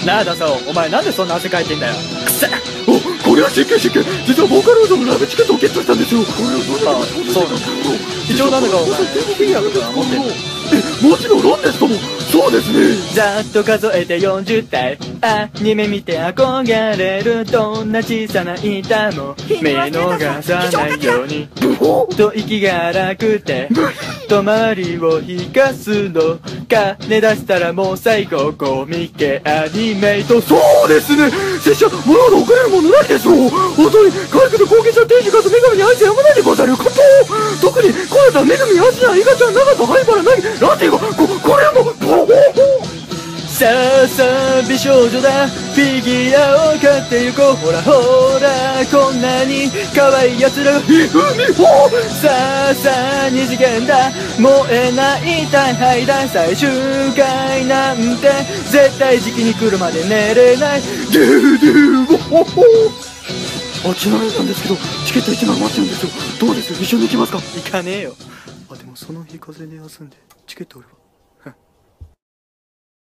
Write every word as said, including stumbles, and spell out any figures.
なあダサオ、お前なんでそんな汗かいてんだよ。くせお、これは失敬失敬。実はボーカロイドのライブチケットをゲットしたんですよ。これはどうあ、そうなんだ。一応なんだかお前フィギュアとか持ってんの？ え、もちろんロンですとも。そうですね。 ざっと数えてよんじゅったい。アニメ見て憧れる。どんな小さな板も見逃さないようにと息が荒くてと周りを引かすの。金出したらもう最後コミケアニメイト。 そうですね。拙者もらうのお金るものないでしょう。本当に可愛くて高級者天使かと女神に愛せやまないでござること。特にこれためぐみアシナイカちゃん長と灰原なぎラティがここれもボホさあさあ美少女だ、フィギュアを買ってゆこう。ほらほらこんなに可愛いやつらがひふみほ。 さあさあ二次元だ、燃えない大敗だ。最終回なんて絶対時期に来るまで寝れない。 デュデュボホホ。あ、ちなみになんですけどチケットいちまん待ってるんですよ。どうです、一緒に行きますか？ 行かねえよ。あ、でもその日風で休んでチケット売るわ。